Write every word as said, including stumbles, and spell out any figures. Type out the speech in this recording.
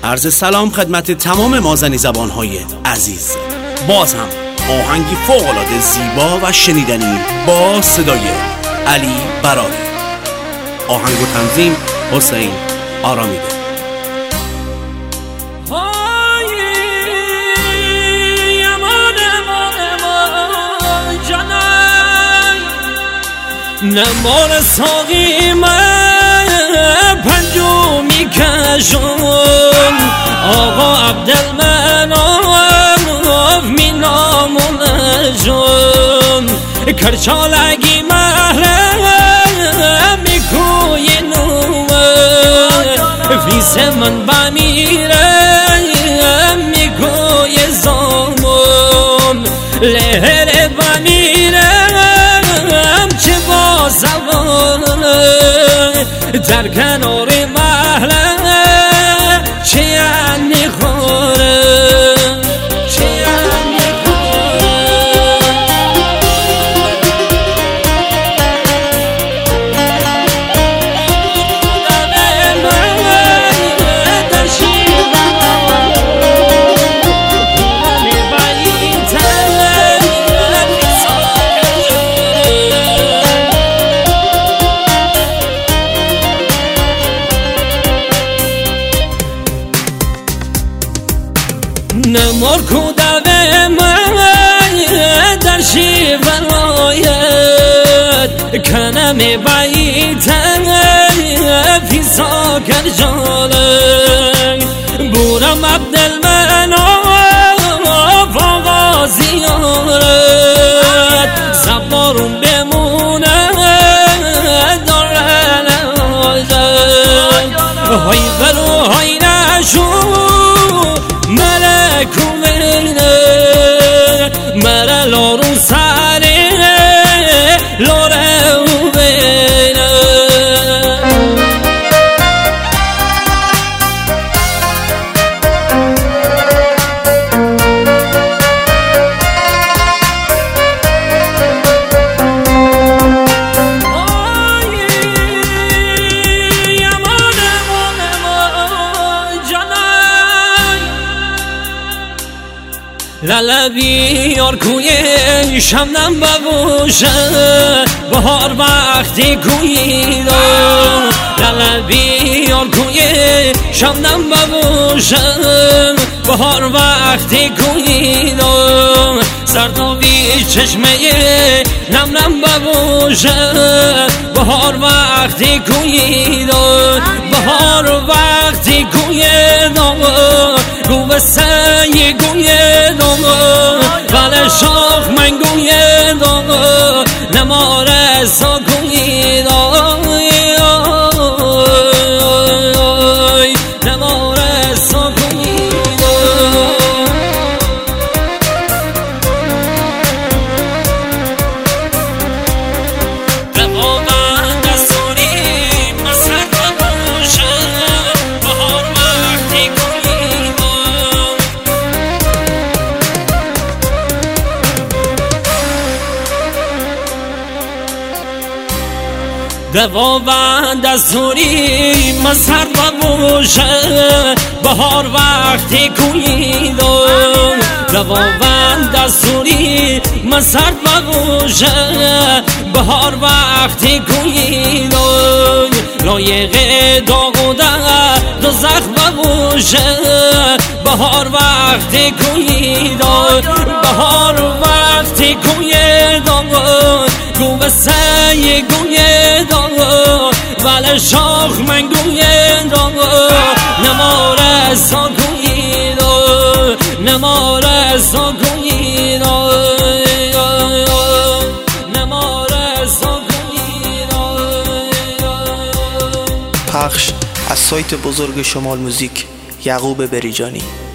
عرض سلام خدمت تمام مازنی زبانهای عزیز. باز هم آهنگی فوق‌العاده زیبا و شنیدنی با صدای علی براری. آهنگ و تنظیم حسین آرامیده. نمال ساقی من پنجمی کشم آقا عبدالمناف می نامون جم کرچالگی محرم می کوی نوم فیس من بمیرم می کوی زامم لهر بمیرم چه با زبان در کنار محله چه یعنی خوره چه یعنی نمار کودوه من در شیولایت کنم بیتن فی ساکر جانه بورم عبدالمناف آقا زیارت سبارون بمونه دارن آجد های غلو های نشو مرا لارو ساره لاره بینه لالبی یار کوی شمنم ببوشه بهار وقتی کوی دو لالبی یار کوی شمنم ببوشه بهار وقتی کوی دو سردابی چشمه نم نم ببوشه بهار وقتی کوی دو بهار وقتی کوی دو گو بسه گوی دو ولی شاخ من گوی دو نماره سا گوی دو نماره سا گوی دو روابن دستوری مسرد و بوشه بهار وقتی گوی دو دوابند دستوری من سرد و بوشه بهار وقتی کویدم دوابند دستوری من سرد و بوشه بهار وقتی کویدم لایق داغ و دوزخ و بوشه بهار وقتی کویدم بهار وقتی کویدم گو بسه گوی دانگو ولی شاخ من گوی دانگو نماره سا گوی دو نماره سا گوی دو نماره سا گوی دو. پخش از سایت بزرگ شمال موزیک یعقوب بریجانی.